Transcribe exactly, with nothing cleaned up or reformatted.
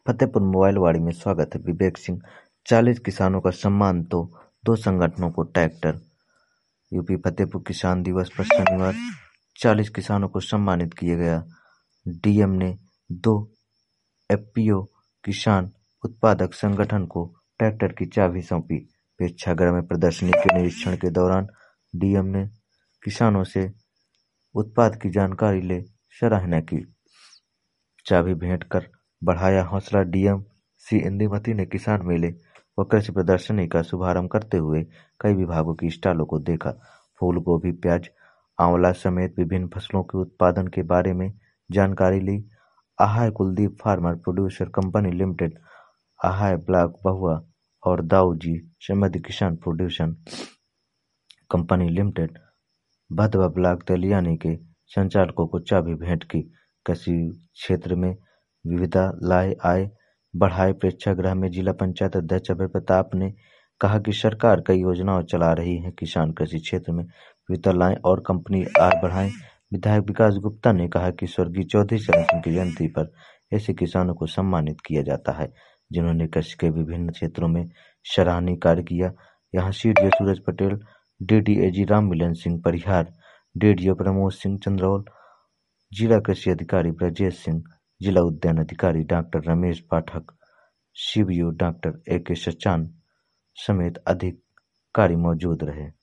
फतेहपुर मोबाइलवाड़ी में स्वागत है। विवेक सिंह। चालीस किसानों का सम्मान तो दो संगठनों को ट्रैक्टर। यूपी फतेहपुर किसान दिवस पर शनिवार चालीस किसानों को सम्मानित किया गया। डीएम ने दो एफपीओ किसान उत्पादक संगठन को ट्रैक्टर की चाबी सौंपी। प्रेक्षागृह में प्रदर्शनी के निरीक्षण के दौरान डीएम ने किसानों से उत्पाद की जानकारी ले सराहना की। चाबी भेंट कर बढ़ाया हौसला। डीएम सी इंदुमती ने किसान मेले व कृषि प्रदर्शनी का शुभारंभ करते हुए कई विभागों की स्टॉलों को देखा। फूल गोभी, प्याज, आंवला समेत विभिन्न फसलों के उत्पादन के बारे में जानकारी ली। Ahay Kuldeep farmer producer company limited, Ahay block Bahua और Dau ji Samriddhi Kisan producer company limited Bhadwa block Teliyani के संचालकों को चाबी भेंट की। कृषि क्षेत्र में विविधता लाए, आय बढ़ाए। प्रेक्षागृह में जिला पंचायत अध्यक्ष अभय प्रताप ने कहा कि सरकार कई योजनाएं चला रही है, किसान कृषि क्षेत्र में विविधता लाएं और कंपनी आय बढ़ाएं। विधायक विकास गुप्ता ने कहा कि स्वर्गीय चौधरी चरण सिंह की जयंती पर ऐसे किसानों को सम्मानित किया जाता है जिन्होंने कृषि के विभिन्न क्षेत्रों में सराहनीय कार्य किया। यहाँ CDO Suraj Patel, DDAG Ram Milan Singh Parihar, DDO Pramod Singh Chandraul, जिला कृषि अधिकारी ब्रजेश सिंह, जिला उद्यान अधिकारी doctor Ramesh Pathak, CBO doctor A K Sachan समेत अधिकारी मौजूद रहे।